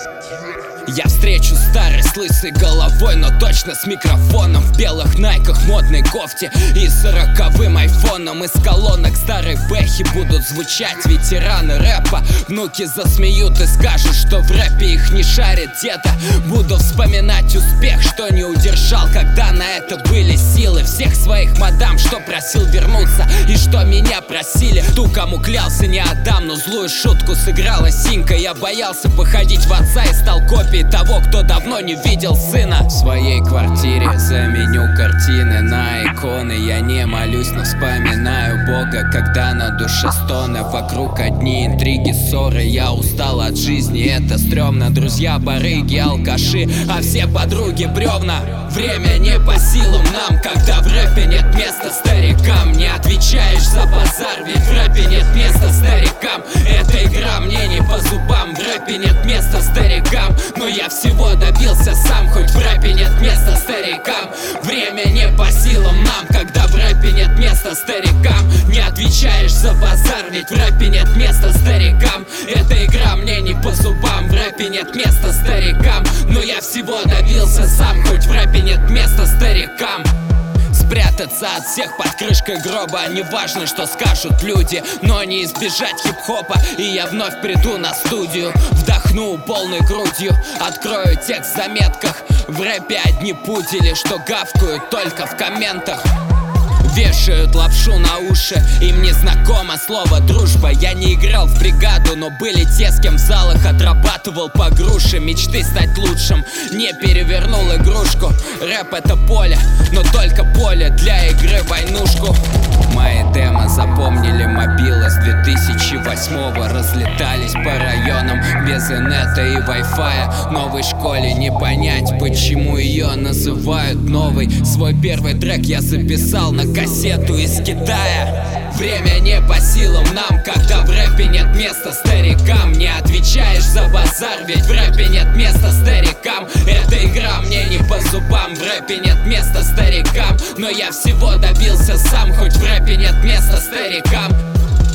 Я встречу старый с лысой головой, но точно с микрофоном, в белых найках, модной кофте и 40-м айфоном. Из колонок старой бэхи будут звучать ветераны рэпа. Внуки засмеют и скажут, что в рэпе их не шарит деда. Буду вспоминать успех, что не удержал, когда на это были силы. Всех своих мадам, что просил вернуться и что меня просили. Ту, кому клялся, не отдам, но злую шутку сыграла Синька. Я боялся походить в отца и стал копией того, кто давно не видел сына. В своей квартире заменю картины на иконы. Я не молюсь, но вспоминаю Бога, когда на душе стоны. Вокруг одни интриги, ссоры. Я устал от жизни, это стрёмно. Друзья барыги, алкаши, а все подруги бревна. Время не по силам нам, когда в рэпе нет места старикам. Не отвечаешь за базар, ведь в рэпе нет места старикам. Эта игра мне не по зубам, в рэпе нет места старикам. Но я всего добился сам, хоть в рэпе нет места старикам. Время не по силам нам, когда в рэпе нет места старикам. Не отвечаешь за базар, ведь в рэпе нет места старикам. Эта игра мне не по зубам, в рэпе нет места старикам. Но я всего добился сам, хоть в рэпе нет места старикам. Спрятаться от всех под крышкой гроба. Неважно, что скажут люди, но не избежать хип-хопа. И я вновь приду на студию, вдохну полной грудью, открою текст в заметках. В рэпе одни пудели, что гавкают только в комментах. Вешают лапшу на уши, им не знакомо слово дружба. Я не играл в бригаду, но были те, с кем в залах отрабатывал по груши. Мечты стать лучшим, не перевернул игрушку. Рэп это поле, но только поле для игры в войнушку. Мои демо запомнили мобилы с 2008-го. Разлетались по районам без инета и вай-фая. Новой школе не понять, почему ее называют новой. Свой первый трек я записал на кассету из Китая. Время не по силам нам, когда в рэпе нет места старикам. Не отвечаешь за базар, ведь в рэпе нет места старикам. Эта игра мне не по зубам, в рэпе нет места старикам. Но я всего добился сам, хоть в рэпе нет места старикам.